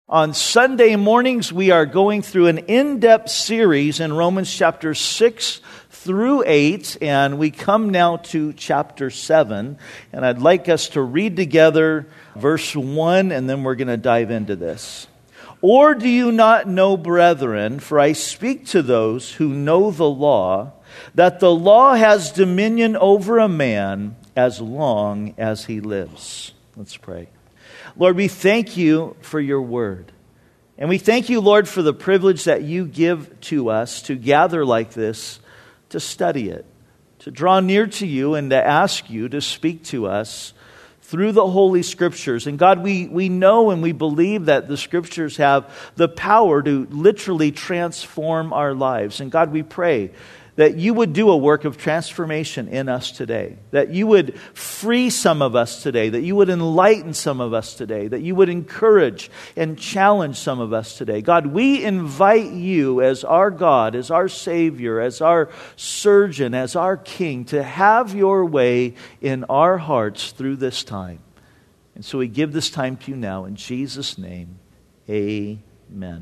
On Sunday mornings, we are going through an in-depth series in Romans chapter 6 through 8, and we come now to chapter 7. And I'd like us to read together verse 1, and then we're going to dive into this. Or do you not know, brethren, for I speak to those who know the law, that the law has dominion over a man as long as he lives. Let's pray. Lord, we thank you for your word. And we thank you, Lord, for the privilege that you give to us to gather like this, to study it, to draw near to you and to ask you to speak to us through the Holy Scriptures. And God, we know and we believe that the Scriptures have the power to literally transform our lives. And God, we pray that you would do a work of transformation in us today, that you would free some of us today, that you would enlighten some of us today, that you would encourage and challenge some of us today. God, we invite you as our God, as our Savior, as our surgeon, as our King, to have your way in our hearts through this time. And so we give this time to you now in Jesus' name. Amen.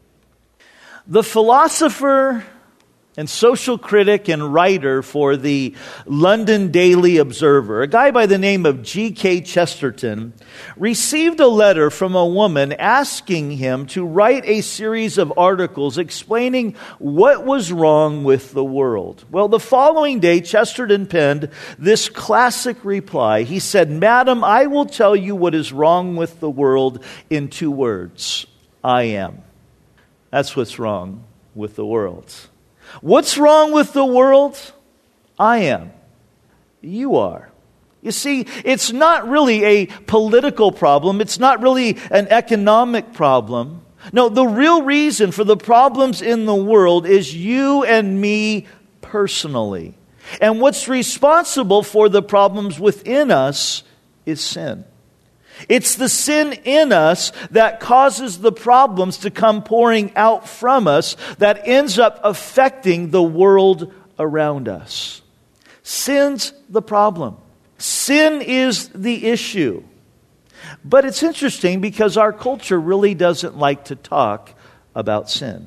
The philosopher and social critic and writer for the London Daily Observer, a guy by the name of G.K. Chesterton, received a letter from a woman asking him to write a series of articles explaining what was wrong with the world. Well, the following day, Chesterton penned this classic reply. He said, "Madam, I will tell you what is wrong with the world in 2 words. I am." That's what's wrong with the world. What's wrong with the world? I am. You are. You see, it's not really a political problem. It's not really an economic problem. No, the real reason for the problems in the world is you and me personally. And what's responsible for the problems within us is sin. It's the sin in us that causes the problems to come pouring out from us that ends up affecting the world around us. Sin's the problem. Sin is the issue. But it's interesting because our culture really doesn't like to talk about sin.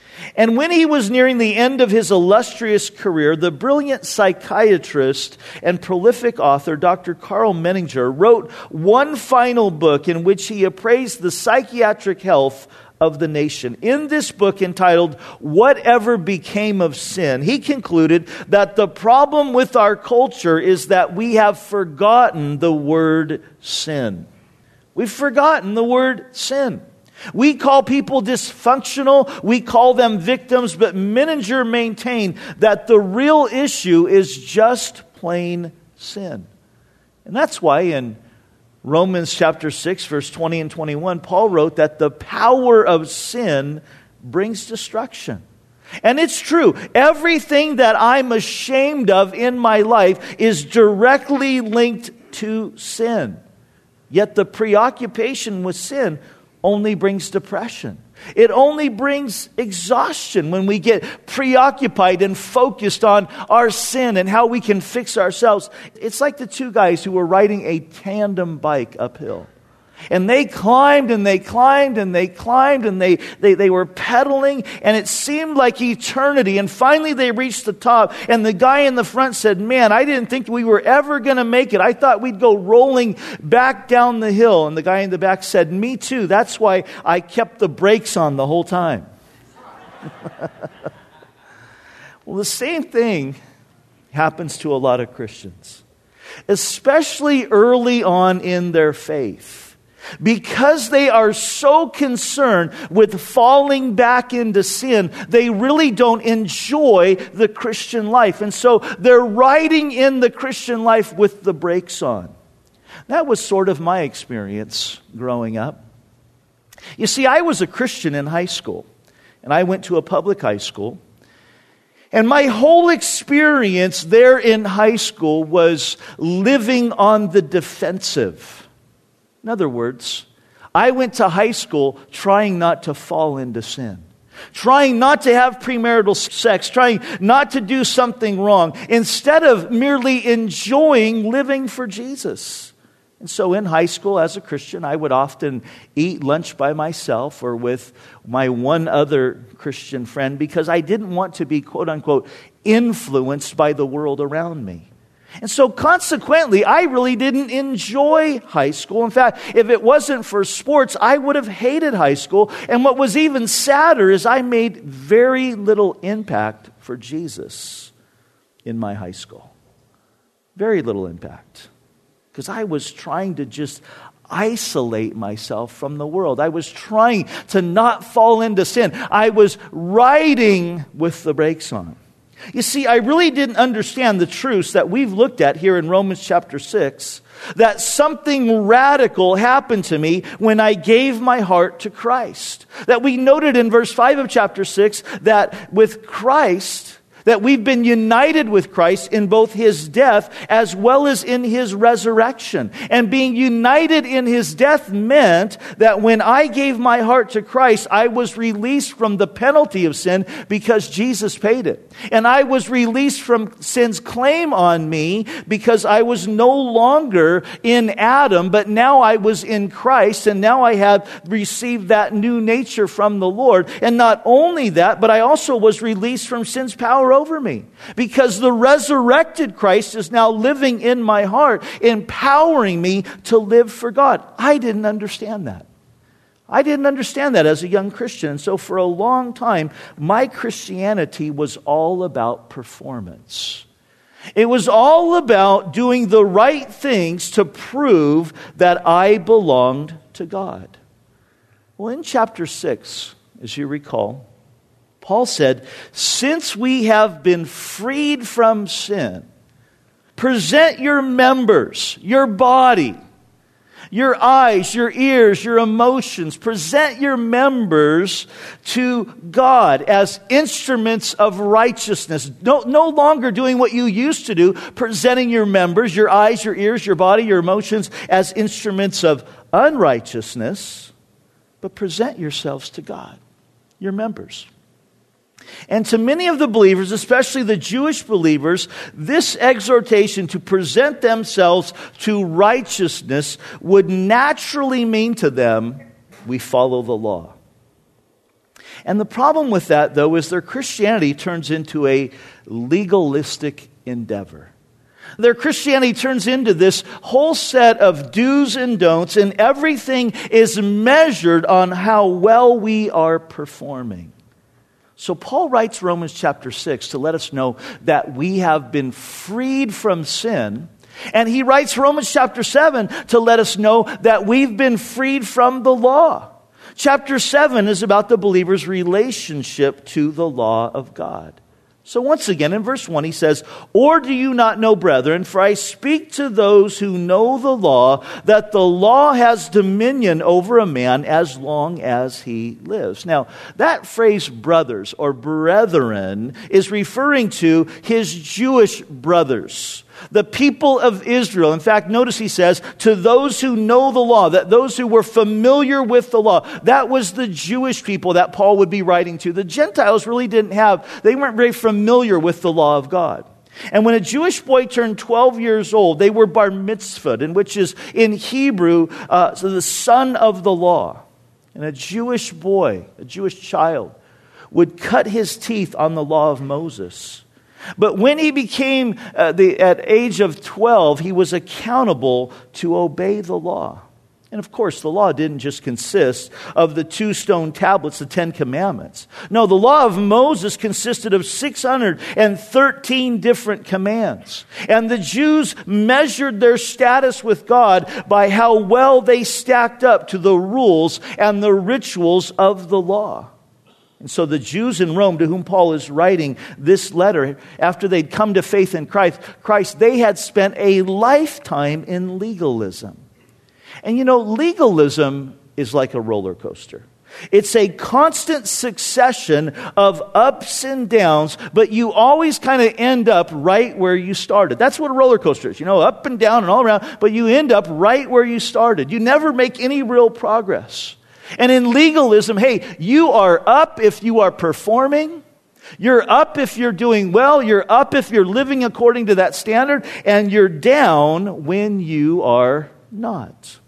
And when he was nearing the end of his illustrious career, the brilliant psychiatrist and prolific author, Dr. Karl Menninger, wrote one final book in which he appraised the psychiatric health of the nation. In this book entitled, "Whatever Became of Sin," he concluded that the problem with our culture is that we have forgotten the word sin. We've forgotten the word sin. We call people dysfunctional, we call them victims, but Menninger maintained that the real issue is just plain sin. And that's why in Romans chapter 6, verse 20 and 21, Paul wrote that the power of sin brings destruction. And it's true, everything that I'm ashamed of in my life is directly linked to sin. Yet the preoccupation with sin only brings depression. It only brings exhaustion when we get preoccupied and focused on our sin and how we can fix ourselves. It's like the 2 guys who were riding a tandem bike uphill. And they climbed and they climbed and they climbed and they were pedaling, and it seemed like eternity. And finally they reached the top, and the guy in the front said, "Man, I didn't think we were ever going to make it. I thought we'd go rolling back down the hill." And the guy in the back said, "Me too. That's why I kept the brakes on the whole time." Well, the same thing happens to a lot of Christians, especially early on in their faith. Because they are so concerned with falling back into sin, they really don't enjoy the Christian life. And so they're riding in the Christian life with the brakes on. That was sort of my experience growing up. You see, I was a Christian in high school, and I went to a public high school. And my whole experience there in high school was living on the defensive. In other words, I went to high school trying not to fall into sin, trying not to have premarital sex, trying not to do something wrong, instead of merely enjoying living for Jesus. And so in high school as a Christian, I would often eat lunch by myself or with my one other Christian friend because I didn't want to be, quote unquote, influenced by the world around me. And so consequently, I really didn't enjoy high school. In fact, if it wasn't for sports, I would have hated high school. And what was even sadder is I made very little impact for Jesus in my high school. Very little impact. Because I was trying to just isolate myself from the world. I was trying to not fall into sin. I was riding with the brakes on. You see, I really didn't understand the truths that we've looked at here in Romans chapter 6, that something radical happened to me when I gave my heart to Christ. That we noted in verse 5 of chapter 6 that with Christ, that we've been united with Christ in both His death as well as in His resurrection. And being united in His death meant that when I gave my heart to Christ, I was released from the penalty of sin because Jesus paid it. And I was released from sin's claim on me because I was no longer in Adam, but now I was in Christ, and now I have received that new nature from the Lord. And not only that, but I also was released from sin's power over me, because the resurrected Christ is now living in my heart, empowering me to live for God. I didn't understand that. I didn't understand that as a young Christian. And so for a long time, my Christianity was all about performance. It was all about doing the right things to prove that I belonged to God. Well, in chapter 6, as you recall, Paul said, since we have been freed from sin, present your members, your body, your eyes, your ears, your emotions, present your members to God as instruments of righteousness. No longer doing what you used to do, presenting your members, your eyes, your ears, your body, your emotions as instruments of unrighteousness, but present yourselves to God, your members. And to many of the believers, especially the Jewish believers, this exhortation to present themselves to righteousness would naturally mean to them, we follow the law. And the problem with that, though, is their Christianity turns into a legalistic endeavor. Their Christianity turns into this whole set of do's and don'ts, and everything is measured on how well we are performing. So Paul writes Romans chapter 6 to let us know that we have been freed from sin. And he writes Romans chapter 7 to let us know that we've been freed from the law. Chapter 7 is about the believer's relationship to the law of God. So once again, in verse 1, he says, or do you not know, brethren, for I speak to those who know the law, that the law has dominion over a man as long as he lives. Now, that phrase, brothers or brethren, is referring to his Jewish brothers, the people of Israel. In fact, notice he says, to those who know the law, that those who were familiar with the law. That was the Jewish people that Paul would be writing to. The Gentiles really they weren't very familiar with the law of God. And when a Jewish boy turned 12 years old, they were bar mitzvahed, and which is in Hebrew, so the son of the law. And a Jewish boy, a Jewish child, would cut his teeth on the law of Moses. But when he became at age of 12, he was accountable to obey the law. And of course, the law didn't just consist of the 2 stone tablets, the 10 commandments. No, the law of Moses consisted of 613 different commands. And the Jews measured their status with God by how well they stacked up to the rules and the rituals of the law. And so the Jews in Rome, to whom Paul is writing this letter, after they'd come to faith in Christ, they had spent a lifetime in legalism. And you know, legalism is like a roller coaster. It's a constant succession of ups and downs, but you always kind of end up right where you started. That's what a roller coaster is. You know, up and down and all around, but you end up right where you started. You never make any real progress. And in legalism, hey, you are up if you are performing. You're up if you're doing well. You're up if you're living according to that standard. And you're down when you are not.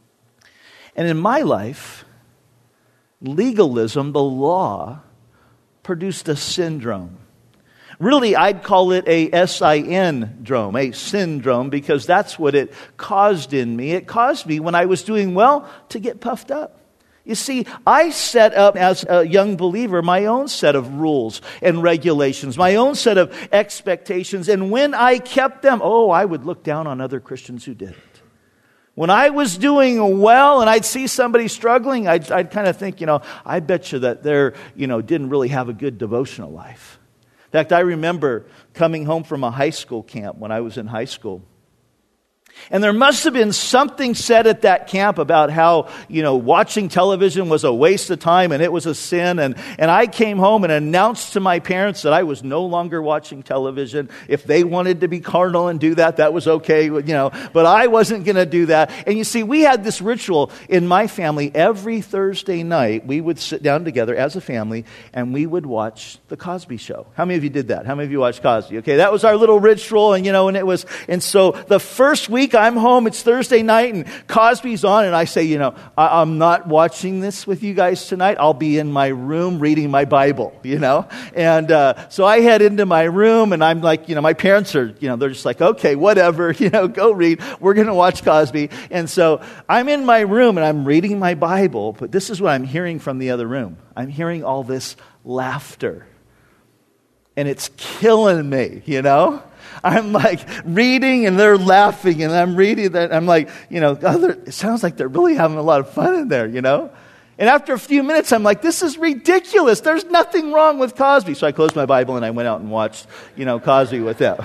And in my life, legalism, the law, produced a syndrome. Really, I'd call it a syndrome, a syndrome, because that's what it caused in me. It caused me, when I was doing well, to get puffed up. You see, I set up as a young believer my own set of rules and regulations, my own set of expectations. And when I kept them, I would look down on other Christians who didn't. When I was doing well and I'd see somebody struggling, I'd kind of think, I bet you that they're, didn't really have a good devotional life. In fact, I remember coming home from a high school camp when I was in high school. And there must have been something said at that camp about how, watching television was a waste of time and it was a sin. And I came home and announced to my parents that I was no longer watching television. If they wanted to be carnal and do that, that was okay, but I wasn't going to do that. And you see, we had this ritual in my family. Every Thursday night, we would sit down together as a family and we would watch The Cosby Show. How many of you did that? How many of you watched Cosby? Okay, that was our little ritual. And so the first week I'm home, it's Thursday night, and Cosby's on, and I say, I'm not watching this with you guys tonight. I'll be in my room reading my Bible, And so I head into my room, and I'm like, my parents are, they're just like, okay, whatever, go read. We're going to watch Cosby. And so I'm in my room, and I'm reading my Bible, but this is what I'm hearing from the other room. I'm hearing all this laughter. And it's killing me, I'm like reading and they're laughing and I'm reading that. I'm like, it sounds like they're really having a lot of fun in there, And after a few minutes, I'm like, this is ridiculous. There's nothing wrong with Cosby. So I closed my Bible and I went out and watched, Cosby with them.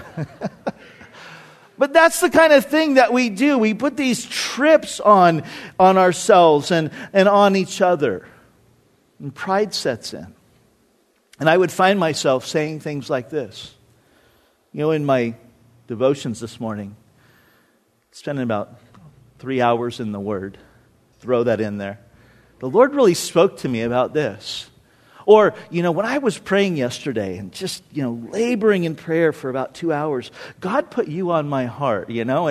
But that's the kind of thing that we do. We put these trips on ourselves and on each other. And pride sets in. And I would find myself saying things like this. In my devotions this morning, spending about 3 hours in the Word, throw that in there. The Lord really spoke to me about this. Or, when I was praying yesterday and just, laboring in prayer for about 2 hours, God put you on my heart,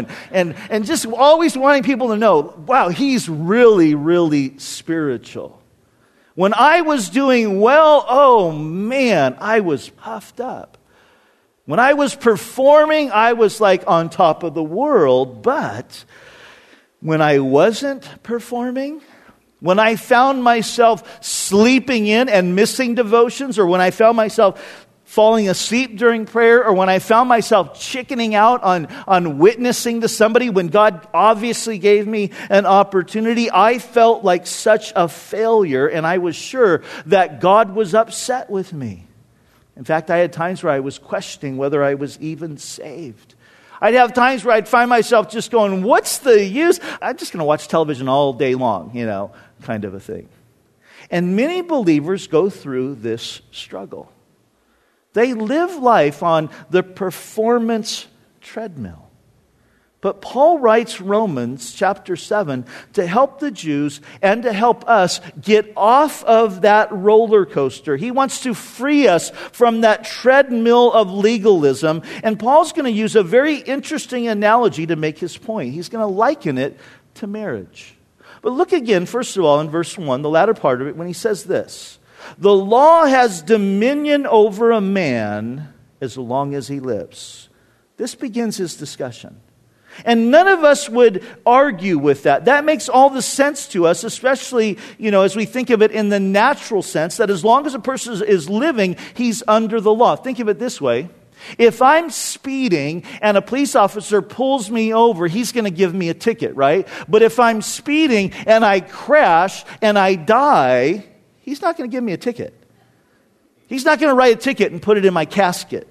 and just always wanting people to know, wow, He's really, really spiritual. When I was doing well, oh man, I was puffed up. When I was performing, I was like on top of the world. But when I wasn't performing, when I found myself sleeping in and missing devotions, or when I found myself falling asleep during prayer, or when I found myself chickening out on witnessing to somebody when God obviously gave me an opportunity, I felt like such a failure, and I was sure that God was upset with me. In fact, I had times where I was questioning whether I was even saved. I'd have times where I'd find myself just going, what's the use? I'm just going to watch television all day long, kind of a thing. And many believers go through this struggle. They live life on the performance treadmill. But Paul writes Romans chapter 7 to help the Jews and to help us get off of that roller coaster. He wants to free us from that treadmill of legalism. And Paul's going to use a very interesting analogy to make his point. He's going to liken it to marriage. But look again, first of all, in verse 1, the latter part of it, when he says this: the law has dominion over a man as long as he lives. This begins his discussion. And none of us would argue with that. That makes all the sense to us, especially, as we think of it in the natural sense, that as long as a person is living, he's under the law. Think of it this way. If I'm speeding and a police officer pulls me over, he's going to give me a ticket, right? But if I'm speeding and I crash and I die, he's not going to give me a ticket. He's not going to write a ticket and put it in my casket,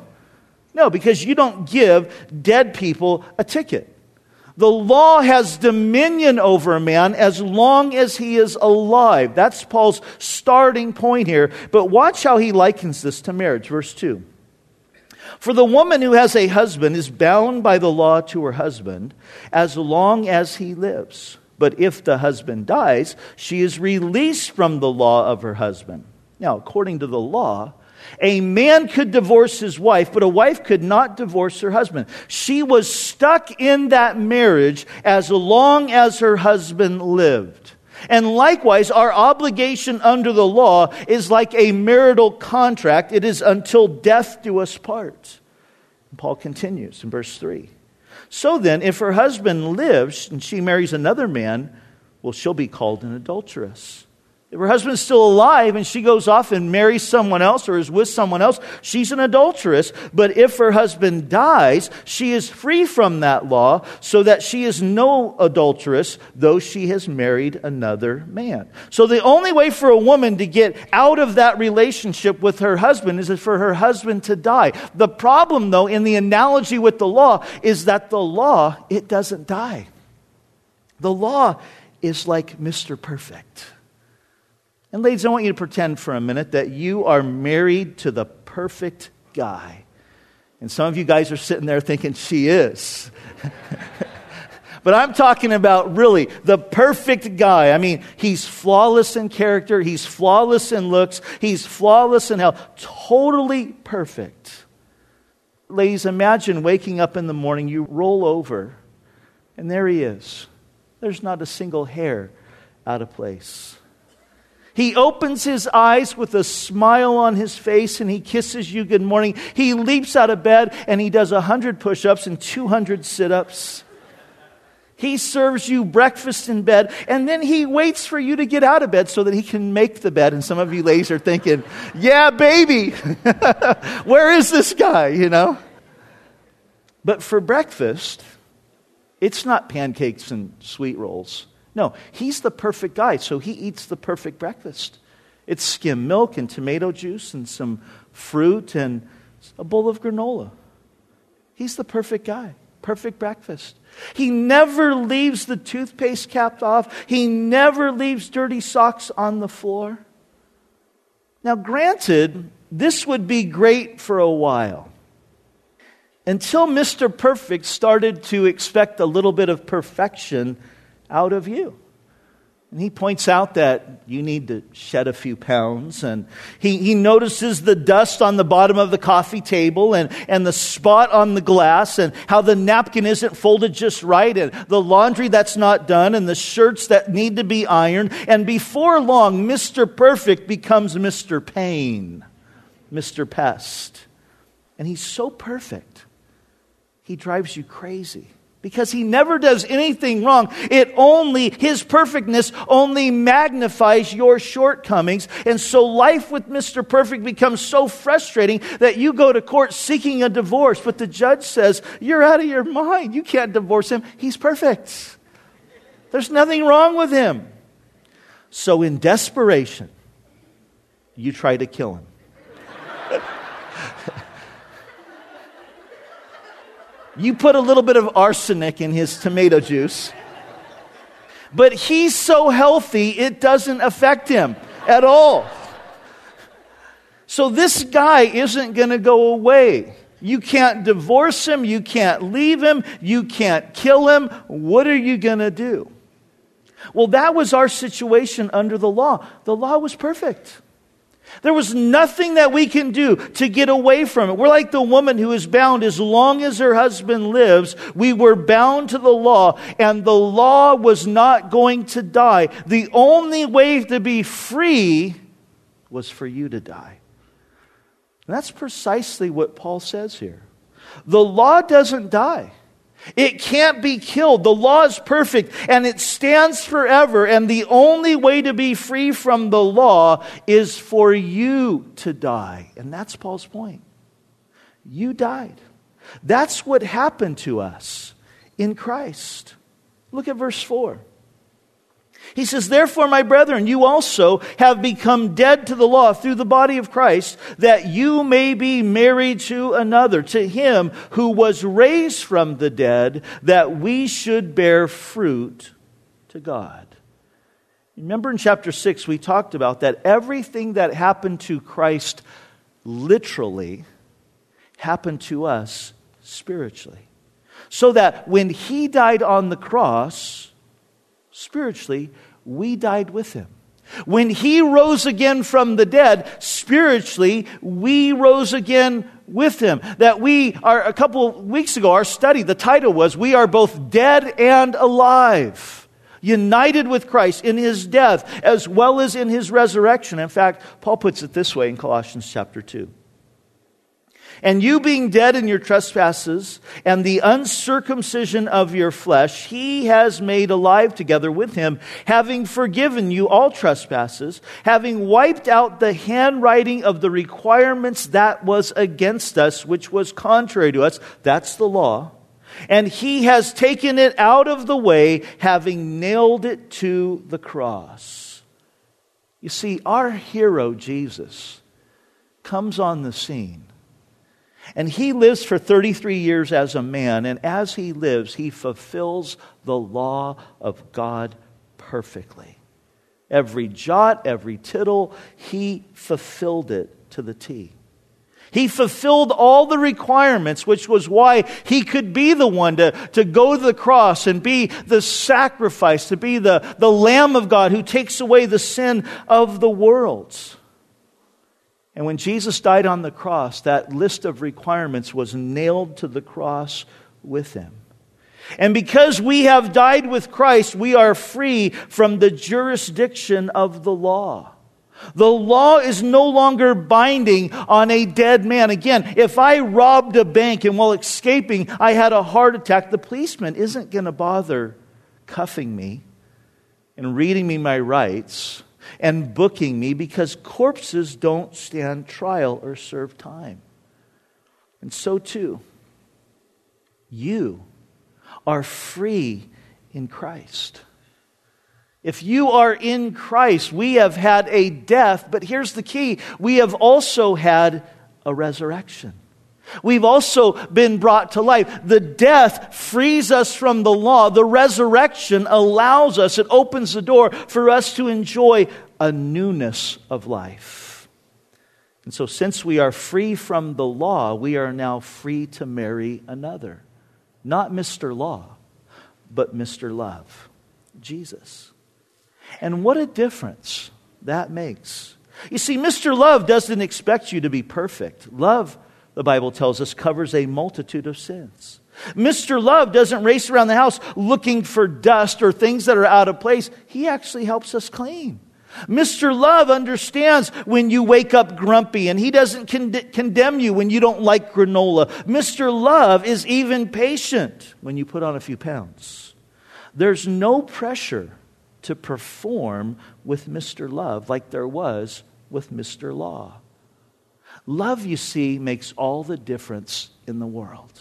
No, because you don't give dead people a ticket. The law has dominion over a man as long as he is alive. That's Paul's starting point here. But watch how he likens this to marriage. Verse 2. For the woman who has a husband is bound by the law to her husband as long as he lives. But if the husband dies, she is released from the law of her husband. Now, according to the law, A man could divorce his wife, but a wife could not divorce her husband. She was stuck in that marriage as long as her husband lived. And likewise, our obligation under the law is like a marital contract. It is until death do us part. And Paul continues in verse 3. So then, if her husband lives and she marries another man, well, she'll be called an adulteress. If her husband's still alive and she goes off and marries someone else or is with someone else, she's an adulteress. But if her husband dies, she is free from that law, so that she is no adulteress, though she has married another man. So the only way for a woman to get out of that relationship with her husband is for her husband to die. The problem, though, in the analogy with the law, is that the law, it doesn't die. The law is like Mr. Perfect. And ladies, I want you to pretend for a minute that you are married to the perfect guy. And some of you guys are sitting there thinking, she is. But I'm talking about really the perfect guy. I mean, he's flawless in character. He's flawless in looks. He's flawless in health. Totally perfect. Ladies, imagine waking up in the morning, you roll over, and there he is. There's not a single hair out of place. He opens his eyes with a smile on his face and he kisses you good morning. He leaps out of bed and he does 100 push-ups and 200 sit-ups. He serves you breakfast in bed and then he waits for you to get out of bed so that he can make the bed. And some of you ladies are thinking, yeah, baby, where is this guy, you know? But for breakfast, it's not pancakes and sweet rolls. No, he's the perfect guy, so he eats the perfect breakfast. It's skim milk and tomato juice and some fruit and a bowl of granola. He's the perfect guy, perfect breakfast. He never leaves the toothpaste capped off. He never leaves dirty socks on the floor. Now, granted, this would be great for a while, until Mr. Perfect started to expect a little bit of perfection out of you. And he points out that you need to shed a few pounds. And he notices the dust on the bottom of the coffee table and the spot on the glass and how the napkin isn't folded just right and the laundry that's not done and the shirts that need to be ironed. And before long, Mr. Perfect becomes Mr. Pain, Mr. Pest. And he's so perfect, he drives you crazy. Because he never does anything wrong. His perfectness only magnifies your shortcomings. And so life with Mr. Perfect becomes so frustrating that you go to court seeking a divorce. But the judge says, you're out of your mind. You can't divorce him. He's perfect. There's nothing wrong with him. So in desperation, you try to kill him. You put a little bit of arsenic in his tomato juice. But he's so healthy, it doesn't affect him at all. So this guy isn't going to go away. You can't divorce him. You can't leave him. You can't kill him. What are you going to do? Well, that was our situation under the law. The law was perfect. There was nothing that we can do to get away from it. We're like the woman who is bound as long as her husband lives. We were bound to the law, and the law was not going to die. The only way to be free was for you to die. And that's precisely what Paul says here. The law doesn't die. It can't be killed. The law is perfect and it stands forever. And the only way to be free from the law is for you to die. And that's Paul's point. You died. That's what happened to us in Christ. Look at verse 4. He says, therefore, my brethren, you also have become dead to the law through the body of Christ, that you may be married to another, to him who was raised from the dead, that we should bear fruit to God. Remember in chapter 6, we talked about that everything that happened to Christ literally happened to us spiritually. So that when he died on the cross, spiritually, we died with him. When He rose again from the dead, spiritually, we rose again with Him. That we are, a couple of weeks ago, our study, the title was, we are both dead and alive. United with Christ in His death as well as in His resurrection. In fact, Paul puts it this way in Colossians chapter 2. And you being dead in your trespasses and the uncircumcision of your flesh, He has made alive together with Him, having forgiven you all trespasses, having wiped out the handwriting of the requirements that was against us, which was contrary to us. That's the law. And He has taken it out of the way, having nailed it to the cross. You see, our hero, Jesus, comes on the scene. And He lives for 33 years as a man. And as He lives, He fulfills the law of God perfectly. Every jot, every tittle, He fulfilled it to the T. He fulfilled all the requirements, which was why He could be the one to go to the cross and be the sacrifice, to be the Lamb of God who takes away the sin of the world. And when Jesus died on the cross, that list of requirements was nailed to the cross with Him. And because we have died with Christ, we are free from the jurisdiction of the law. The law is no longer binding on a dead man. Again, if I robbed a bank and while escaping I had a heart attack, the policeman isn't going to bother cuffing me and reading me my rights and booking me, because corpses don't stand trial or serve time. And so too, you are free in Christ. If you are in Christ, we have had a death, but here's the key: we have also had a resurrection. We've also been brought to life. The death frees us from the law. The resurrection allows us, it opens the door for us to enjoy a newness of life. And so since we are free from the law, we are now free to marry another. Not Mr. Law, but Mr. Love, Jesus. And what a difference that makes. You see, Mr. Love doesn't expect you to be perfect. Love, the Bible tells us, covers a multitude of sins. Mr. Love doesn't race around the house looking for dust or things that are out of place. He actually helps us clean. Mr. Love understands when you wake up grumpy, and He doesn't condemn you when you don't like granola. Mr. Love is even patient when you put on a few pounds. There's no pressure to perform with Mr. Love like there was with Mr. Law. Love, you see, makes all the difference in the world.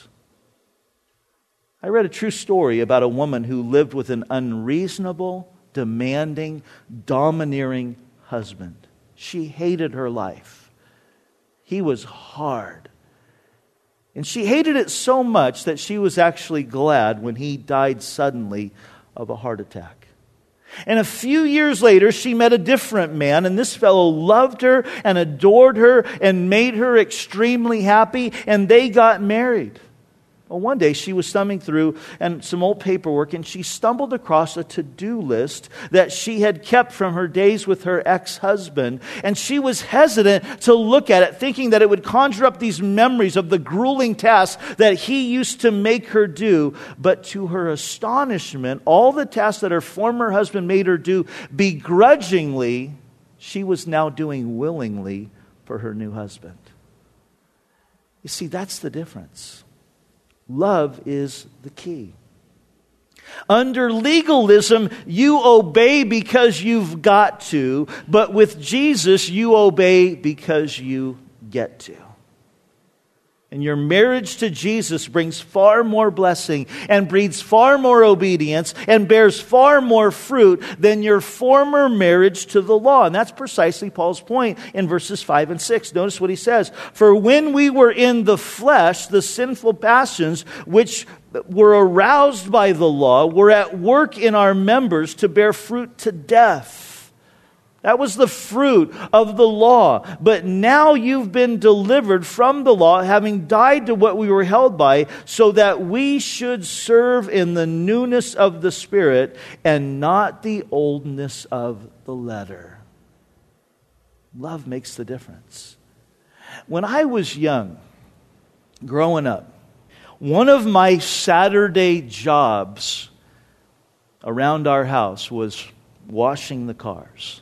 I read a true story about a woman who lived with an unreasonable, demanding, domineering husband. She hated her life. He was hard. And she hated it so much that she was actually glad when he died suddenly of a heart attack. And a few years later, she met a different man, and this fellow loved her and adored her and made her extremely happy, and they got married. Well, one day she was thumbing through some old paperwork, and she stumbled across a to-do list that she had kept from her days with her ex-husband. And she was hesitant to look at it, thinking that it would conjure up these memories of the grueling tasks that he used to make her do. But to her astonishment, all the tasks that her former husband made her do begrudgingly, she was now doing willingly for her new husband. You see, that's the difference. Love is the key. Under legalism, you obey because you've got to, but with Jesus, you obey because you get to. And your marriage to Jesus brings far more blessing and breeds far more obedience and bears far more fruit than your former marriage to the law. And that's precisely Paul's point in verses 5 and 6. Notice what he says. For when we were in the flesh, the sinful passions which were aroused by the law were at work in our members to bear fruit to death. That was the fruit of the law. But now you've been delivered from the law, having died to what we were held by, so that we should serve in the newness of the Spirit and not the oldness of the letter. Love makes the difference. When I was young, growing up, one of my Saturday jobs around our house was washing the cars.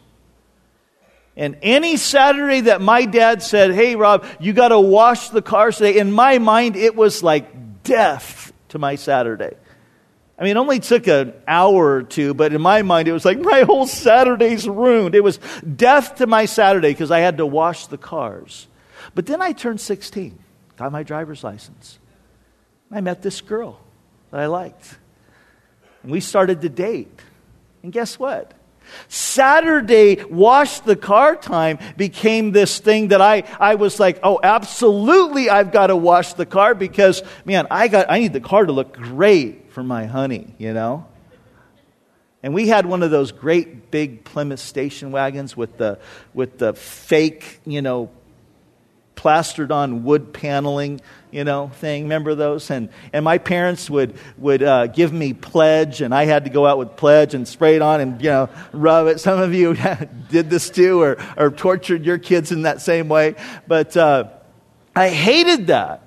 And any Saturday that my dad said, "Hey, Rob, you got to wash the cars today," in my mind, it was like death to my Saturday. I mean, it only took an hour or two, but in my mind, it was like my whole Saturday's ruined. It was death to my Saturday because I had to wash the cars. But then I turned 16, got my driver's license. I met this girl that I liked. And we started to date. And guess what? Saturday wash the car time became this thing that I was like, oh, absolutely I've got to wash the car because, man, I need the car to look great for my honey, you know? And we had one of those great big Plymouth station wagons with the fake, plastered on wood paneling, thing. Remember those? And my parents would give me Pledge, and I had to go out with Pledge and spray it on and, rub it. Some of you did this too or tortured your kids in that same way. But I hated that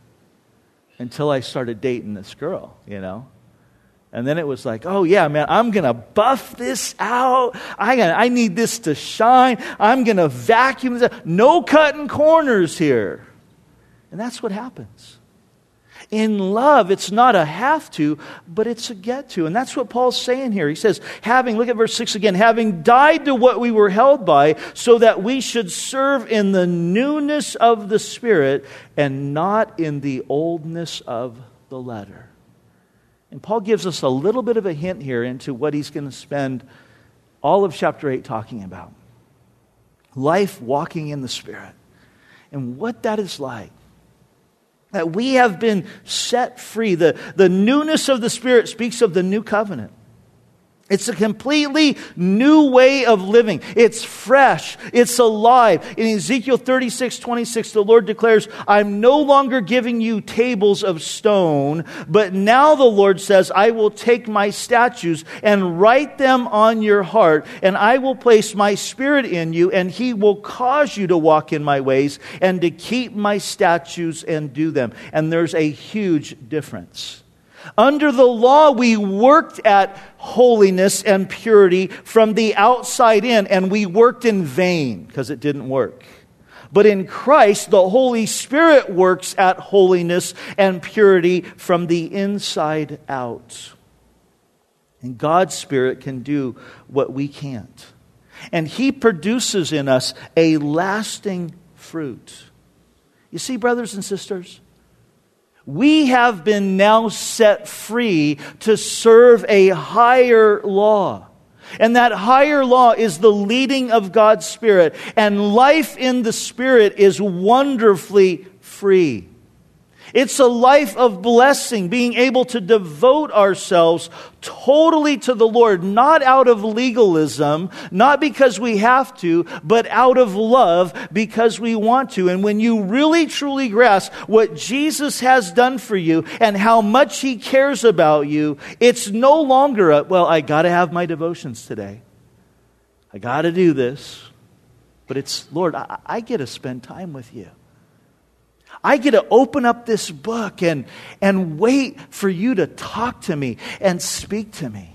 until I started dating this girl, And then it was like, oh yeah, man, I'm going to buff this out. I need this to shine. I'm going to vacuum this out. No cutting corners here. And that's what happens. In love, it's not a have to, but it's a get to. And that's what Paul's saying here. He says, look at verse 6 again, having died to what we were held by, so that we should serve in the newness of the Spirit and not in the oldness of the letter. And Paul gives us a little bit of a hint here into what he's going to spend all of chapter 8 talking about. Life walking in the Spirit. And what that is like. That we have been set free. The newness of the Spirit speaks of the new covenant. It's a completely new way of living. It's fresh. It's alive. In Ezekiel 36:26, the Lord declares, I'm no longer giving you tables of stone, but now the Lord says, I will take my statutes and write them on your heart, and I will place my Spirit in you, and He will cause you to walk in my ways and to keep my statutes and do them. And there's a huge difference. Under the law, we worked at holiness and purity from the outside in, and we worked in vain because it didn't work. But in Christ, the Holy Spirit works at holiness and purity from the inside out. And God's Spirit can do what we can't. And He produces in us a lasting fruit. You see, brothers and sisters, we have been now set free to serve a higher law. And that higher law is the leading of God's Spirit. And life in the Spirit is wonderfully free. It's a life of blessing, being able to devote ourselves totally to the Lord, not out of legalism, not because we have to, but out of love because we want to. And when you really truly grasp what Jesus has done for you and how much He cares about you, it's no longer I got to have my devotions today. I got to do this. But it's, Lord, I get to spend time with you. I get to open up this book and wait for you to talk to me and speak to me.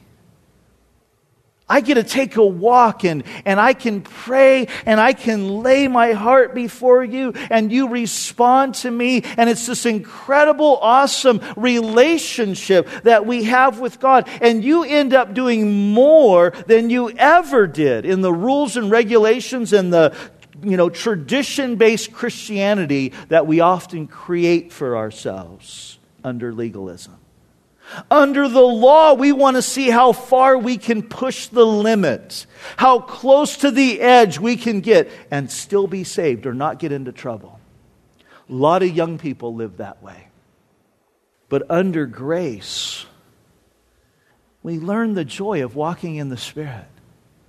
I get to take a walk and I can pray and I can lay my heart before you and you respond to me. And it's this incredible, awesome relationship that we have with God. And you end up doing more than you ever did in the rules and regulations and the tradition-based Christianity that we often create for ourselves under legalism. Under the law, we want to see how far we can push the limit, how close to the edge we can get and still be saved or not get into trouble. A lot of young people live that way. But under grace, we learn the joy of walking in the Spirit.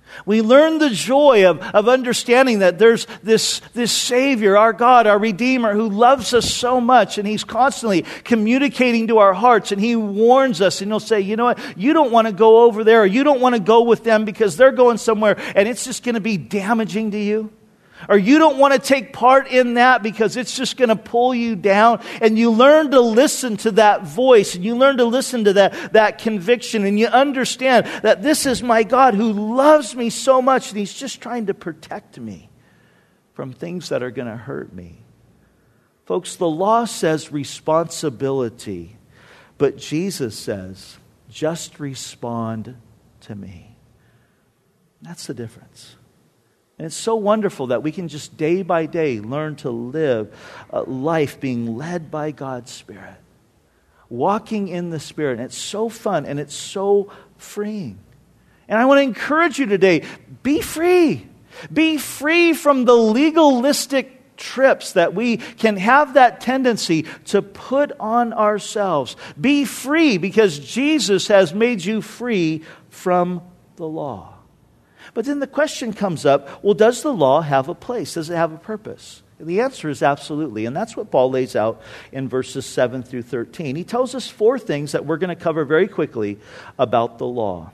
We learn the joy of understanding that there's this Savior, our God, our Redeemer, who loves us so much, and He's constantly communicating to our hearts, and He warns us, and He'll say, you know what, you don't want to go over there, or you don't want to go with them because they're going somewhere, and it's just going to be damaging to you. Or you don't want to take part in that because it's just going to pull you down. And you learn to listen to that voice. And you learn to listen to that conviction. And you understand that this is my God who loves me so much. And He's just trying to protect me from things that are going to hurt me. Folks, the law says responsibility. But Jesus says, just respond to me. That's the difference. And it's so wonderful that we can just day by day learn to live a life being led by God's Spirit. Walking in the Spirit. And it's so fun and it's so freeing. And I want to encourage you today, be free. Be free from the legalistic trips that we can have that tendency to put on ourselves. Be free because Jesus has made you free from the law. But then the question comes up, well, does the law have a place? Does it have a purpose? And the answer is absolutely. And that's what Paul lays out in verses 7 through 13. He tells us 4 things that we're going to cover very quickly about the law.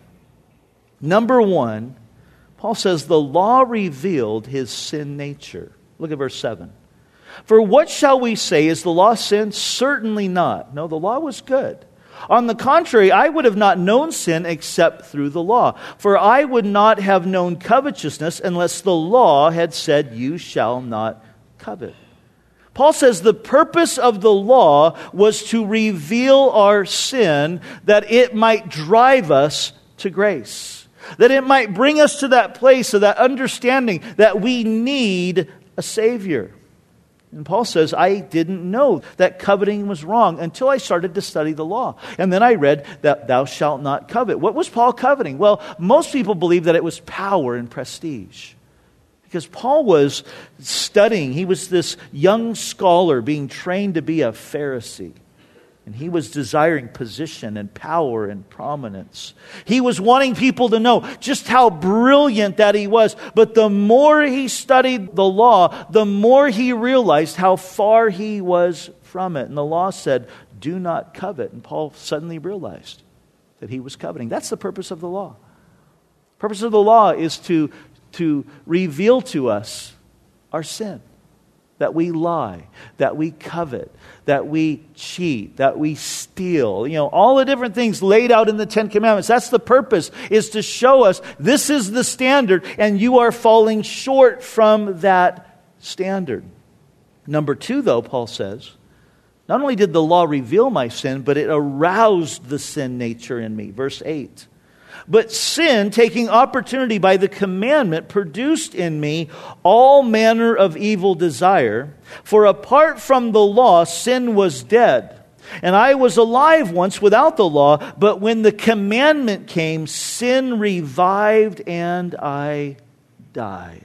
Number 1, Paul says the law revealed his sin nature. Look at verse 7. For what shall we say? Is the law sin? Certainly not. No, the law was good. On the contrary, I would have not known sin except through the law. For I would not have known covetousness unless the law had said, you shall not covet. Paul says the purpose of the law was to reveal our sin, that it might drive us to grace. That it might bring us to that place of that understanding that we need a Savior. And Paul says, I didn't know that coveting was wrong until I started to study the law. And then I read that thou shalt not covet. What was Paul coveting? Well, most people believe that it was power and prestige. Because Paul was studying. He was this young scholar being trained to be a Pharisee. And he was desiring position and power and prominence. He was wanting people to know just how brilliant that he was. But the more he studied the law, the more he realized how far he was from it. And the law said, do not covet. And Paul suddenly realized that he was coveting. That's the purpose of the law. The purpose of the law is to reveal to us our sin. That we lie, that we covet, that we cheat, that we steal. You know, all the different things laid out in the 10 Commandments. That's the purpose, is to show us this is the standard and you are falling short from that standard. Number 2, though, Paul says, not only did the law reveal my sin, but it aroused the sin nature in me. Verse 8. But sin, taking opportunity by the commandment, produced in me all manner of evil desire. For apart from the law, sin was dead. And I was alive once without the law, but when the commandment came, sin revived and I died.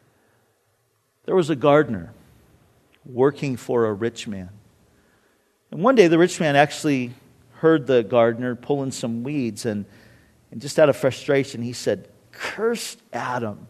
There was a gardener working for a rich man. And one day the rich man actually heard the gardener pulling some weeds, and just out of frustration, he said, "Cursed Adam."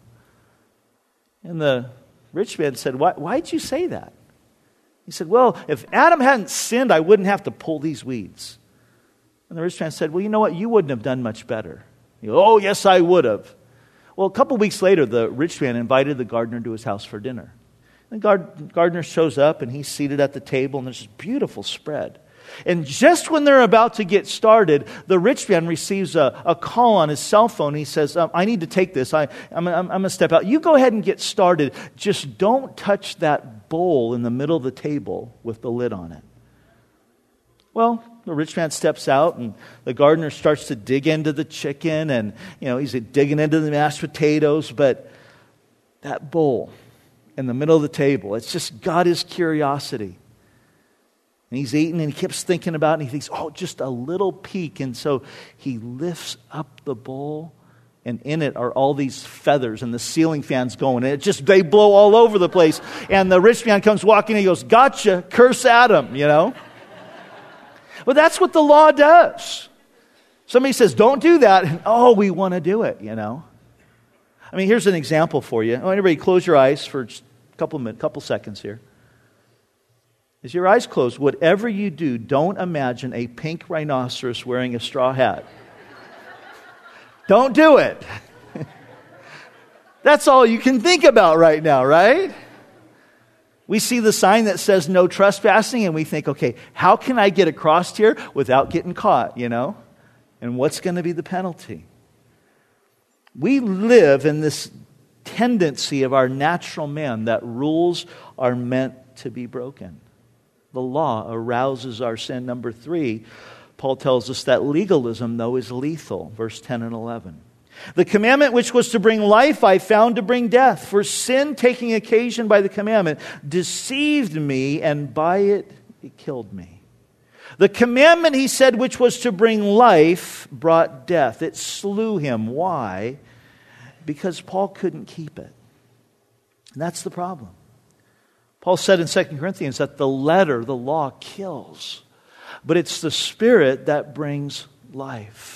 And the rich man said, why'd you say that? He said, well, if Adam hadn't sinned, I wouldn't have to pull these weeds. And the rich man said, well, you know what? You wouldn't have done much better. He goes, oh, yes, I would have. Well, a couple weeks later, the rich man invited the gardener to his house for dinner. And the gardener shows up, and he's seated at the table, and there's this beautiful spread. And just when they're about to get started, the rich man receives a call on his cell phone. He says, I need to take this. I'm going to step out. You go ahead and get started. Just don't touch that bowl in the middle of the table with the lid on it. Well, the rich man steps out, and the gardener starts to dig into the chicken, and he's digging into the mashed potatoes. But that bowl in the middle of the table, it's just got his curiosity. And he's eating, and he keeps thinking about it, and he thinks, oh, just a little peek. And so he lifts up the bowl, and in it are all these feathers, and the ceiling fan's going. And they blow all over the place. And the rich man comes walking, and he goes, gotcha, curse Adam, Well, that's what the law does. Somebody says, don't do that. And, we want to do it, I mean, here's an example for you. Everybody close your eyes for just a couple seconds here. As your eyes close, whatever you do, don't imagine a pink rhinoceros wearing a straw hat. Don't do it. That's all you can think about right now, right? We see the sign that says no trespassing and we think, okay, how can I get across here without getting caught, And what's going to be the penalty? We live in this tendency of our natural man that rules are meant to be broken. The law arouses our sin. Number 3, Paul tells us that legalism, though, is lethal. Verse 10 and 11. The commandment which was to bring life, I found to bring death. For sin, taking occasion by the commandment, deceived me, and by it killed me. The commandment, he said, which was to bring life, brought death. It slew him. Why? Because Paul couldn't keep it. And that's the problem. Paul said in 2 Corinthians that the letter, the law, kills. But it's the Spirit that brings life.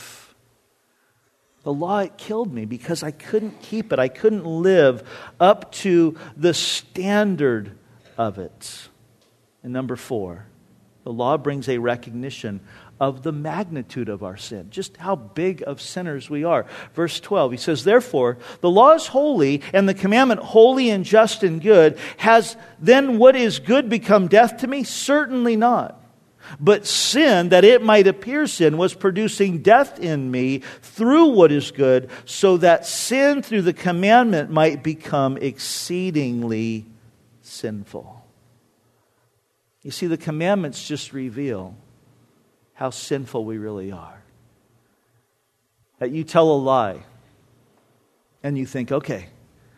The law, it killed me because I couldn't keep it. I couldn't live up to the standard of it. And number 4, the law brings a recognition of the magnitude of our sin, just how big of sinners we are. Verse 12, he says, therefore, the law is holy, and the commandment holy and just and good. Has then what is good become death to me? Certainly not. But sin, that it might appear sin, was producing death in me through what is good, so that sin through the commandment might become exceedingly sinful. You see, the commandments just reveal how sinful we really are. That you tell a lie, and you think, okay,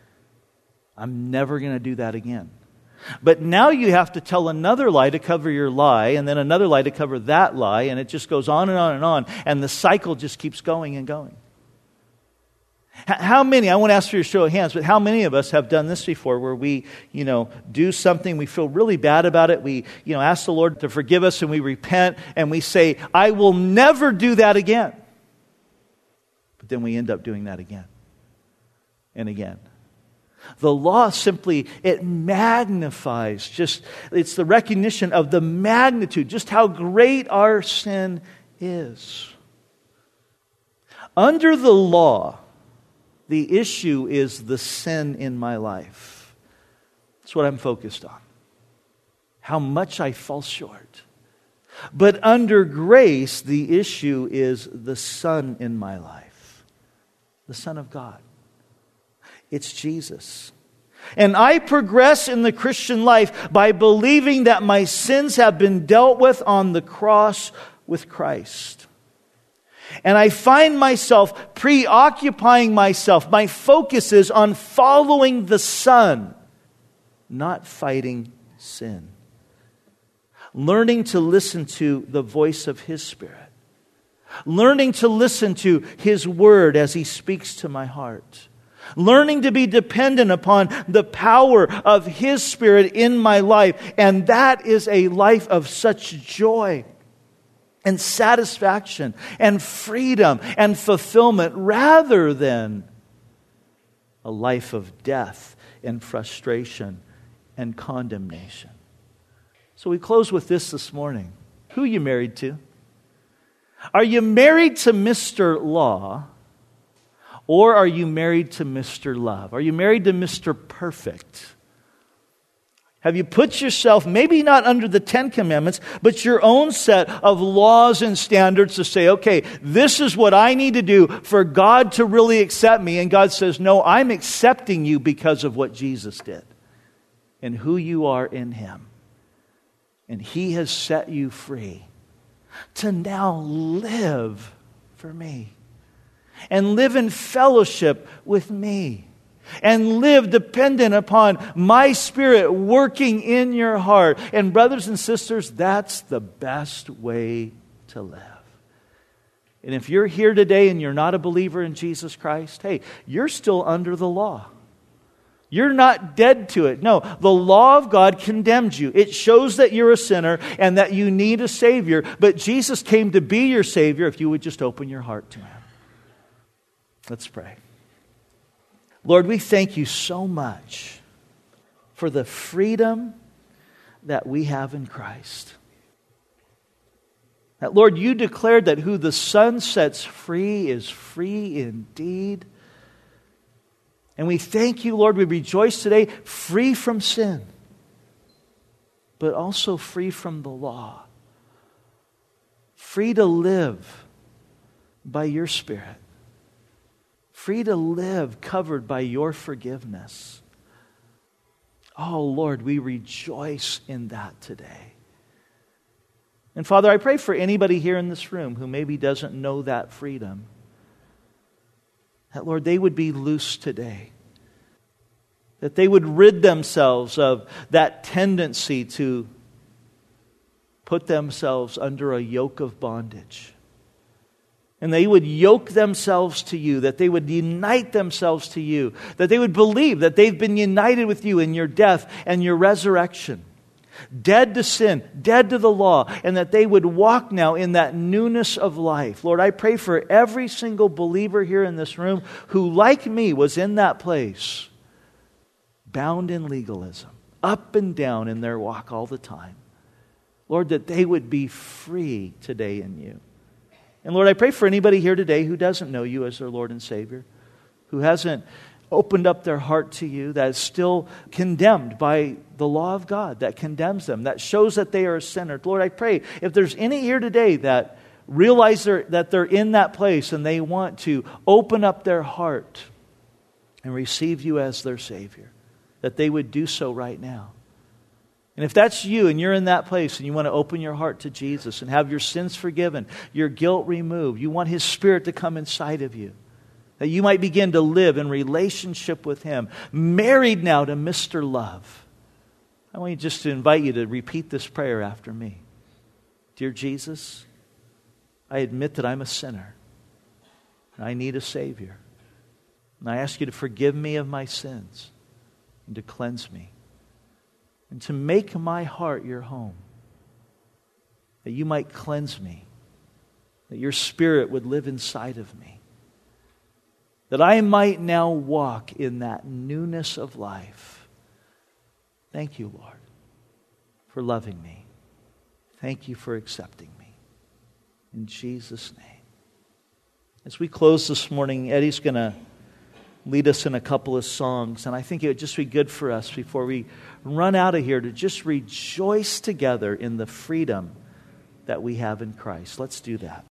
I'm never going to do that again. But now you have to tell another lie to cover your lie, and then another lie to cover that lie, and it just goes on and on and on, and the cycle just keeps going and going. How many, I won't ask for your show of hands, but how many of us have done this before where we, do something, we feel really bad about it, we, ask the Lord to forgive us, and we repent, and we say, I will never do that again. But then we end up doing that again and again. The law simply, it magnifies, it's the recognition of the magnitude, just how great our sin is. Under the law, the issue is the sin in my life. That's what I'm focused on. How much I fall short. But under grace, the issue is the Son in my life. The Son of God. It's Jesus. And I progress in the Christian life by believing that my sins have been dealt with on the cross with Christ. And I find myself preoccupying myself. My focus is on following the Son, not fighting sin. Learning to listen to the voice of His Spirit. Learning to listen to His Word as He speaks to my heart. Learning to be dependent upon the power of His Spirit in my life. And that is a life of such joy and satisfaction and freedom and fulfillment rather than a life of death and frustration and condemnation. So we close with this morning. Who are you married to? Are you married to Mr. Law? Or are you married to Mr. Love? Are you married to Mr. Perfect? Have you put yourself, maybe not under the 10 Commandments, but your own set of laws and standards to say, okay, this is what I need to do for God to really accept me. And God says, no, I'm accepting you because of what Jesus did and who you are in Him. And He has set you free to now live for me. And live in fellowship with me. And live dependent upon my Spirit working in your heart. And brothers and sisters, that's the best way to live. And if you're here today and you're not a believer in Jesus Christ, hey, you're still under the law. You're not dead to it. No, the law of God condemns you. It shows that you're a sinner and that you need a Savior. But Jesus came to be your Savior if you would just open your heart to Him. Let's pray. Lord, we thank you so much for the freedom that we have in Christ. That, Lord, you declared that who the Son sets free is free indeed. And we thank you, Lord, we rejoice today, free from sin, but also free from the law. Free to live by your Spirit. Free to live covered by your forgiveness. Oh, Lord, we rejoice in that today. And Father, I pray for anybody here in this room who maybe doesn't know that freedom, that, Lord, they would be loose today. That they would rid themselves of that tendency to put themselves under a yoke of bondage. And they would yoke themselves to you, that they would unite themselves to you, that they would believe that they've been united with you in your death and your resurrection. Dead to sin, dead to the law, and that they would walk now in that newness of life. Lord, I pray for every single believer here in this room who, like me, was in that place, bound in legalism, up and down in their walk all the time. Lord, that they would be free today in you. And Lord, I pray for anybody here today who doesn't know you as their Lord and Savior, who hasn't opened up their heart to you, that is still condemned by the law of God, that condemns them, that shows that they are a sinner. Lord, I pray if there's any here today that realize that they're in that place and they want to open up their heart and receive you as their Savior, that they would do so right now. And if that's you and you're in that place and you want to open your heart to Jesus and have your sins forgiven, your guilt removed, you want His Spirit to come inside of you, that you might begin to live in relationship with Him, married now to Mr. Love. I want you just to invite you to repeat this prayer after me. Dear Jesus, I admit that I'm a sinner and I need a Savior. And I ask you to forgive me of my sins and to cleanse me and to make my heart your home, that you might cleanse me, that your Spirit would live inside of me, that I might now walk in that newness of life. Thank you, Lord, for loving me. Thank you for accepting me. In Jesus' name. As we close this morning, Eddie's going to lead us in a couple of songs, and I think it would just be good for us before we run out of here to just rejoice together in the freedom that we have in Christ. Let's do that.